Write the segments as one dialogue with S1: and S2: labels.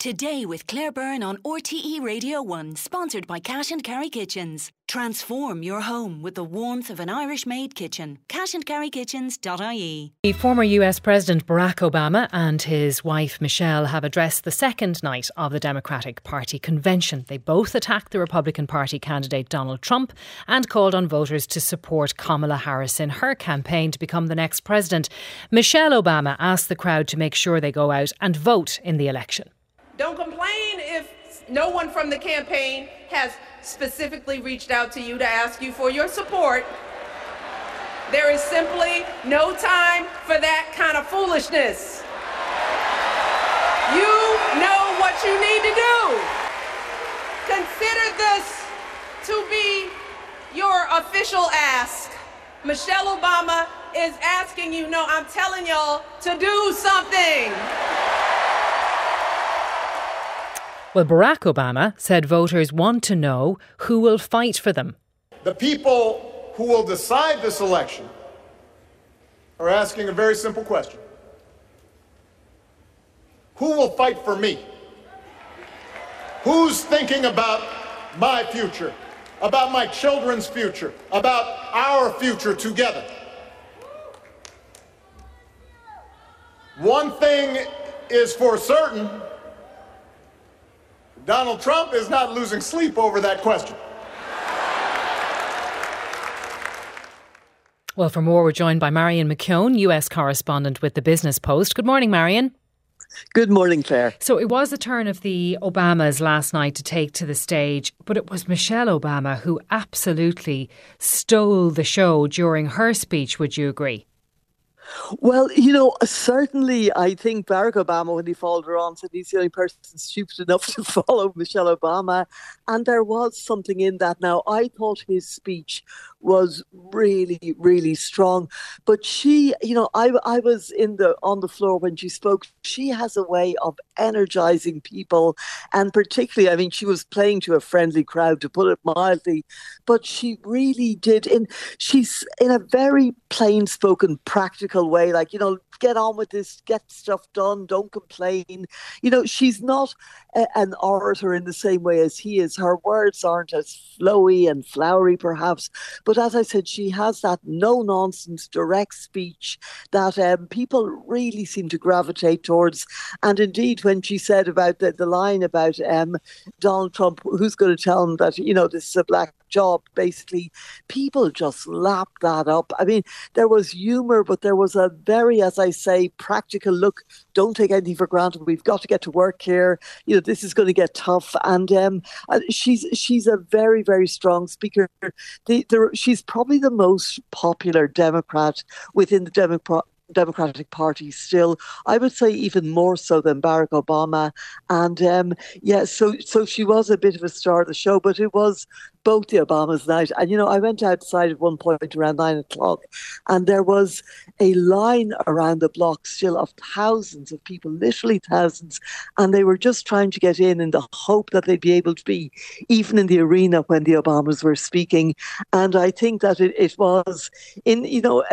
S1: Today with Claire Byrne on RTE Radio 1, sponsored by Cash and Carry Kitchens. Transform your home with the warmth of an Irish-made kitchen. cashandcarrykitchens.ie.
S2: The former US President Barack Obama and his wife Michelle have addressed the second night of the Democratic Party convention. They both attacked the Republican Party candidate Donald Trump and called on voters to support Kamala Harris in her campaign to become the next president. Michelle Obama asked the crowd to make sure they go out and vote in the election.
S3: Don't complain if no one from the campaign has specifically reached out to you to ask you for your support. There is simply no time for that kind of foolishness. You know what you need to do. Consider this to be your official ask. Michelle Obama is asking you, no, I'm telling y'all to do something.
S2: Well, Barack Obama said voters want to know who will fight for them.
S4: The people who will decide this election are asking a very simple question. Who will fight for me? Who's thinking about my future, about my children's future, about our future together? One thing is for certain. Donald Trump is not losing sleep over that question.
S2: Well, for more, we're joined by Marion McKeown, US correspondent with The Business Post. Good morning, Marion.
S5: Good morning, Claire.
S2: So it was the turn of the Obamas last night to take to the stage, but it was Michelle Obama who absolutely stole the show during her speech. Would you agree?
S5: Well, certainly I think Barack Obama, when he followed her on, said he's the only person stupid enough to follow Michelle Obama. And there was something in that. Now, I thought his speech was really, really strong. But she, I was on the floor when she spoke. She has a way of energizing people. And particularly, she was playing to a friendly crowd, to put it mildly. But she really did. She's in a very plain-spoken, practical way, get on with this, get stuff done, don't complain. She's not an orator in the same way as he is. Her words aren't as flowy and flowery, perhaps. But as I said, she has that no-nonsense, direct speech that people really seem to gravitate towards. And indeed, when she said about the line about Donald Trump, who's going to tell him that, this is a black job, basically, people just lapped that up. There was humour, but there was a very, as I say, practical look. Don't take anything for granted. We've got to get to work here. This is going to get tough. And she's a very, very strong speaker. She's probably the most popular Democrat within the Democratic Party still. I would say even more so than Barack Obama. And so she was a bit of a star of the show, but it was both the Obamas' night. And, I went outside at one point around 9 o'clock and there was a line around the block still of thousands of people, literally thousands. And they were just trying to get in the hope that they'd be able to be even in the arena when the Obamas were speaking. And I think that it was in,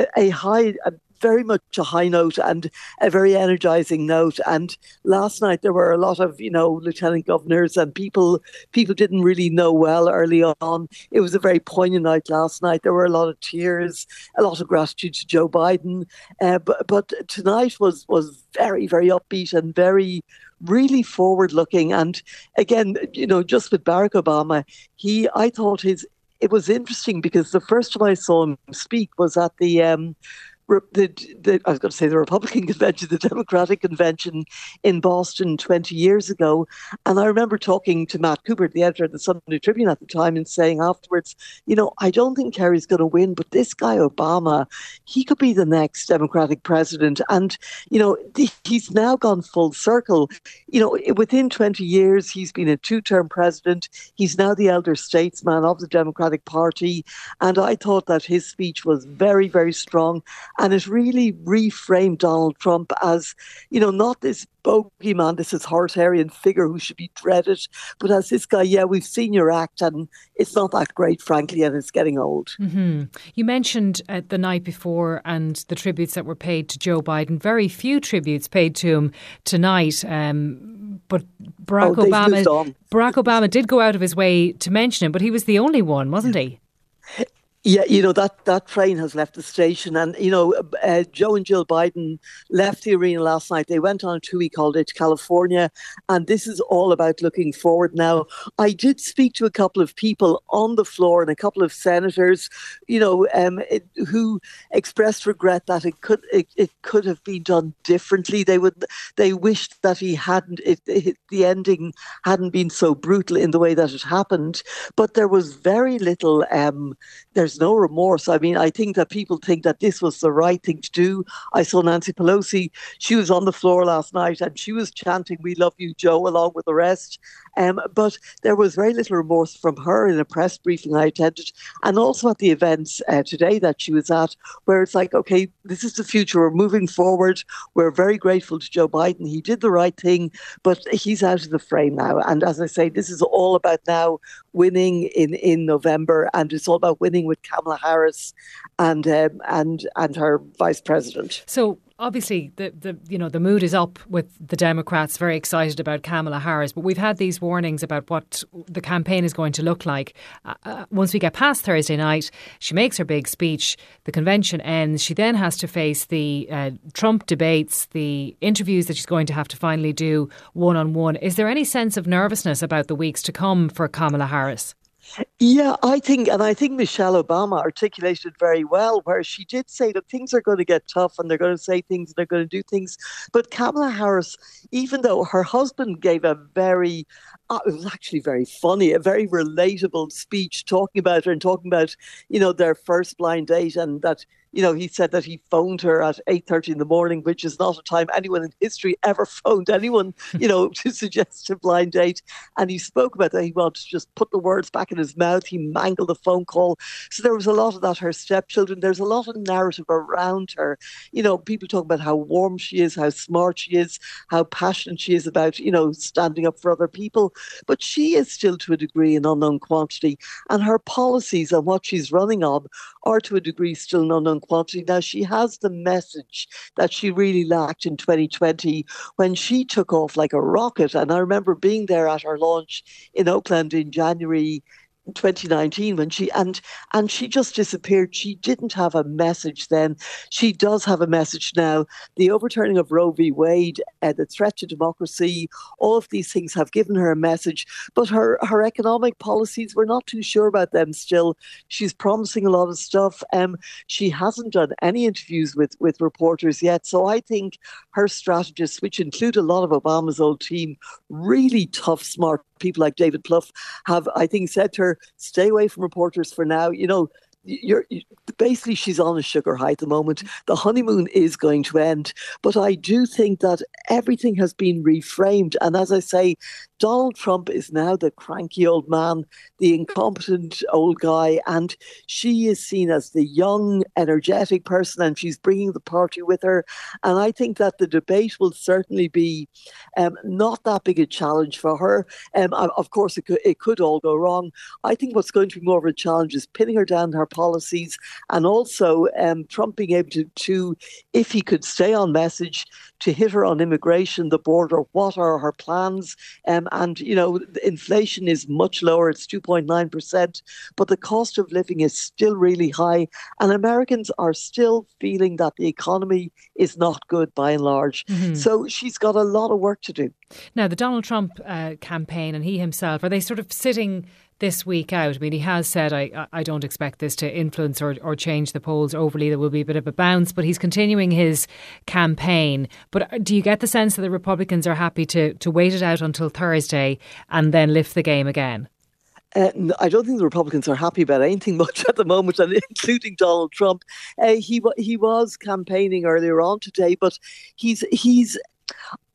S5: a very much a high note and a very energising note. And last night there were a lot of, lieutenant governors and people didn't really know well early on. It was a very poignant night last night. There were a lot of tears, a lot of gratitude to Joe Biden. But tonight was very, very upbeat and very really forward looking. And again, just with Barack Obama, I thought it was interesting because the first time I saw him speak was at the I was going to say the Republican convention, the Democratic convention in Boston 20 years ago. And I remember talking to Matt Cooper, the editor of the Sunday Tribune at the time, and saying afterwards, I don't think Kerry's going to win, but this guy Obama, he could be the next Democratic president. And, he's now gone full circle. Within 20 years, he's been a two-term president. He's now the elder statesman of the Democratic Party. And I thought that his speech was very, very strong. And it really reframed Donald Trump as, not this bogeyman, this authoritarian figure who should be dreaded, but as this guy, we've seen your act and it's not that great, frankly, and it's getting old.
S2: Mm-hmm. You mentioned the night before and the tributes that were paid to Joe Biden. Very few tributes paid to him tonight, but Barack Obama did go out of his way to mention him, but he was the only one, wasn't he?
S5: Yeah, that train has left the station, and Joe and Jill Biden left the arena last night. They went on a 2-week holiday to California, and this is all about looking forward now. I did speak to a couple of people on the floor and a couple of senators, who expressed regret that it could have been done differently. They wished that the ending hadn't been so brutal in the way that it happened, but there was very little. There's no remorse. I mean, I think that people think that this was the right thing to do. I saw Nancy Pelosi. She was on the floor last night and she was chanting, "We love you, Joe," along with the rest. But there was very little remorse from her in a press briefing I attended, and also at the events today that she was at, where it's like, okay, this is the future. We're moving forward. We're very grateful to Joe Biden. He did the right thing, but he's out of the frame now. And as I say, this is all about now winning in November, and it's all about winning with Kamala Harris and her vice president.
S2: So obviously the mood is up with the Democrats, very excited about Kamala Harris, but we've had these warnings about what the campaign is going to look like. Once we get past Thursday night, she makes her big speech, the convention ends, she then has to face the Trump debates, the interviews that she's going to have to finally do one-on-one. Is there any sense of nervousness about the weeks to come for Kamala Harris?
S5: Yeah, I think Michelle Obama articulated very well, where she did say that things are going to get tough and they're going to say things and they're going to do things. But Kamala Harris, even though her husband gave a very, it was actually very funny, a very relatable speech talking about her and talking about, their first blind date, and that, he said that he phoned her at 8:30 in the morning, which is not a time anyone in history ever phoned anyone, to suggest a blind date. And he spoke about that. He wanted to just put the words back in his mouth. He mangled the phone call. So there was a lot of that, her stepchildren. There's a lot of narrative around her. People talk about how warm she is, how smart she is, how passionate she is about, standing up for other people. But she is still, to a degree, an unknown quantity. And her policies and what she's running on are, to a degree, still an unknown quantity. Now, she has the message that she really lacked in 2020 when she took off like a rocket. And I remember being there at her launch in Oakland in January 2019 when she just disappeared. She didn't have a message then. She does have a message now. The overturning of Roe v. Wade, the threat to democracy, all of these things have given her a message. But her economic policies, we're not too sure about them still. She's promising a lot of stuff. She hasn't done any interviews with reporters yet. So I think her strategists, which include a lot of Obama's old team, really tough, smart people like David Plouffe, have, I think, said to her, stay away from reporters for now. Basically, she's on a sugar high at the moment. The honeymoon is going to end. But I do think that everything has been reframed. And as I say, Donald Trump is now the cranky old man, the incompetent old guy, and she is seen as the young, energetic person, and she's bringing the party with her. And I think that the debate will certainly be not that big a challenge for her. Of course, it could all go wrong. I think what's going to be more of a challenge is pinning her down her policies, and also Trump being able to, if he could stay on message, to hit her on immigration, the border. What are her plans? And, inflation is much lower. It's 2.9%. But the cost of living is still really high. And Americans are still feeling that the economy is not good by and large. Mm-hmm. So she's got a lot of work to do.
S2: Now, the Donald Trump campaign and he himself, are they sort of sitting this week out? I mean, he has said, I don't expect this to influence or change the polls overly. There will be a bit of a bounce, but he's continuing his campaign. But do you get the sense that the Republicans are happy to wait it out until Thursday and then lift the game again?
S5: I don't think the Republicans are happy about anything much at the moment, and including Donald Trump. He was campaigning earlier on today, but he's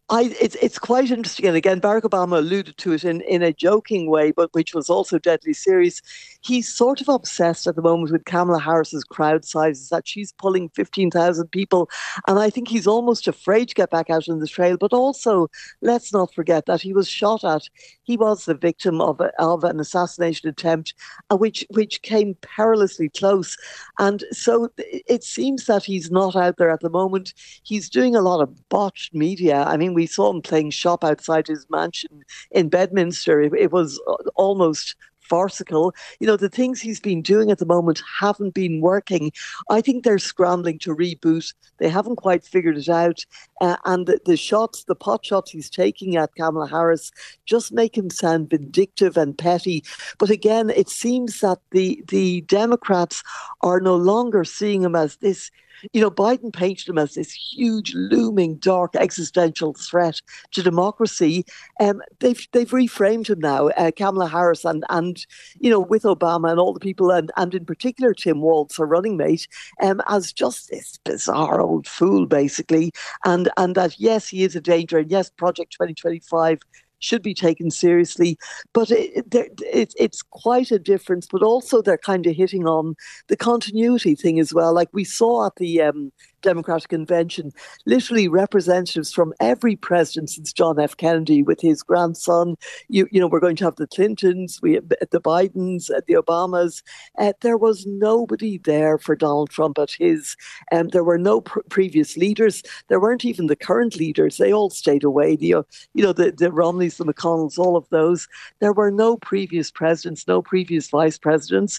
S5: It's quite interesting. And again, Barack Obama alluded to it in a joking way, but which was also deadly serious. He's sort of obsessed at the moment with Kamala Harris's crowd sizes, that she's pulling 15,000 people. And I think he's almost afraid to get back out on the trail. But also, let's not forget that he was shot at. He was the victim of an assassination attempt, which came perilously close. And so it seems that he's not out there at the moment. He's doing a lot of botched media. I mean, we saw him playing shop outside his mansion in Bedminster. It was almost farcical. The things he's been doing at the moment haven't been working. I think they're scrambling to reboot. They haven't quite figured it out. And the pot shots he's taking at Kamala Harris just make him sound vindictive and petty. But again, it seems that the Democrats are no longer seeing him as this. Biden painted him as this huge, looming, dark, existential threat to democracy. They've reframed him now, Kamala Harris, and with Obama and all the people, and in particular Tim Walz, her running mate, as just this bizarre old fool, basically, and that yes, he is a danger, and yes, Project 2025 should be taken seriously. But it's quite a difference. But also they're kind of hitting on the continuity thing as well. Like we saw at the Democratic Convention, literally representatives from every president since John F. Kennedy with his grandson. We're going to have the Clintons, the Bidens, the Obamas. There was nobody there for Donald Trump at his. There were no previous leaders. There weren't even the current leaders. They all stayed away. The Romneys, the McConnells, all of those. There were no previous presidents, no previous vice presidents.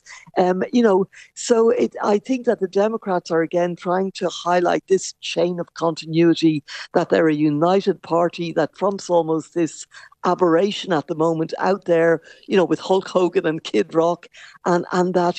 S5: So I think that the Democrats are again trying to highlight this chain of continuity, that they're a united party, that Trump's almost this aberration at the moment out there, with Hulk Hogan and Kid Rock, and that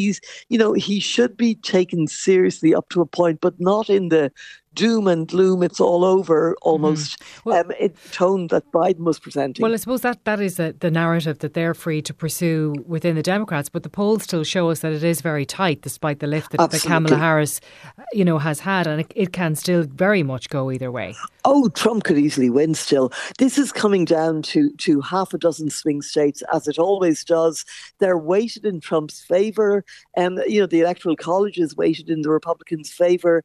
S5: he should be taken seriously up to a point, but not in the doom and gloom, it's all over almost tone that Biden was presenting.
S2: Well, I suppose that is the narrative that they're free to pursue within the Democrats, but the polls still show us that it is very tight despite the lift that Kamala Harris has had, and it can still very much go either way.
S5: Oh, Trump could easily win still. This is coming down to half a dozen swing states, as it always does. They're weighted in Trump's favour. The Electoral College is weighted in the Republicans' favour.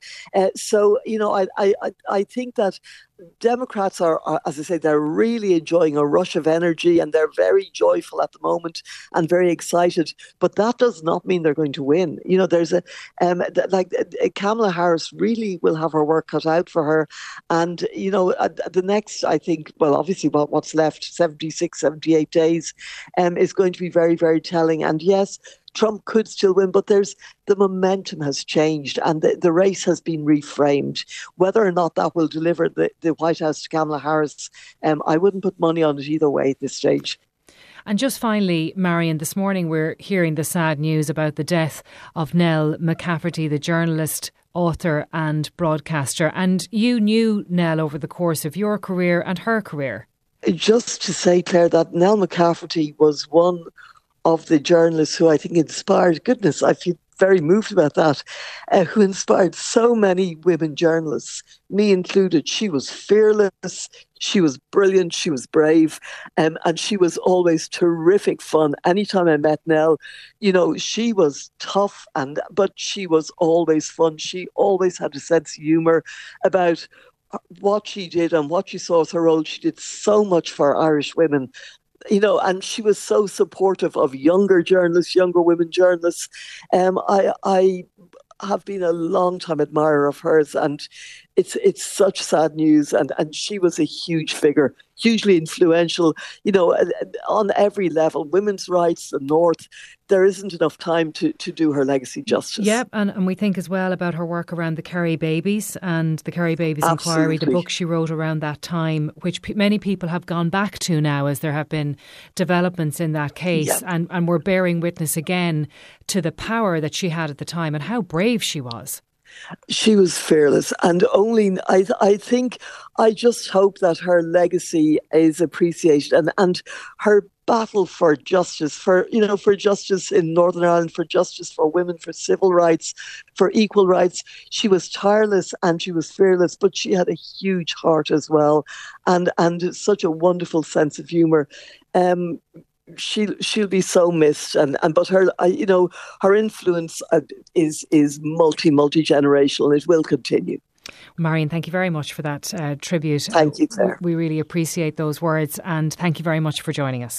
S5: I think that Democrats are, as I say, they're really enjoying a rush of energy, and they're very joyful at the moment and very excited. But that does not mean they're going to win. There's Kamala Harris really will have her work cut out for her. And, the next, I think, well, obviously what's left, 76, 78 days, is going to be very, very telling. And yes, Trump could still win, but the momentum has changed and the race has been reframed. Whether or not that will deliver the White House to Kamala Harris, I wouldn't put money on it either way at this stage.
S2: And just finally, Marion, this morning we're hearing the sad news about the death of Nell McCafferty, the journalist, author and broadcaster. And you knew Nell over the course of your career and her career.
S5: Just to say, Claire, that Nell McCafferty was one of the journalists who I think inspired, goodness, I feel very moved about that, who inspired so many women journalists, me included. She was fearless, she was brilliant, she was brave, and she was always terrific fun. Anytime I met Nell, she was tough, but she was always fun. She always had a sense of humour about what she did and what she saw as her role. She did so much for Irish women. And she was so supportive of younger journalists, younger women journalists. I have been a long time admirer of hers, and it's such sad news. And she was a huge figure, hugely influential, on every level. Women's rights, the North. There isn't enough time to do her legacy justice.
S2: Yep, and we think as well about her work around the Kerry babies and the Kerry Babies Inquiry, the book she wrote around that time, which many people have gone back to now as there have been developments in that case. Yep. And we're bearing witness again to the power that she had at the time and how brave she was.
S5: She was fearless, and only I just hope that her legacy is appreciated, and her battle for justice, for justice in Northern Ireland, for justice for women, for civil rights, for equal rights. She was tireless and she was fearless, but she had a huge heart as well, and such a wonderful sense of humour. She'll be so missed, but her her influence is multi generational. It will continue.
S2: Marion, thank you very much for that tribute.
S5: Thank you, Claire.
S2: We really appreciate those words, and thank you very much for joining us.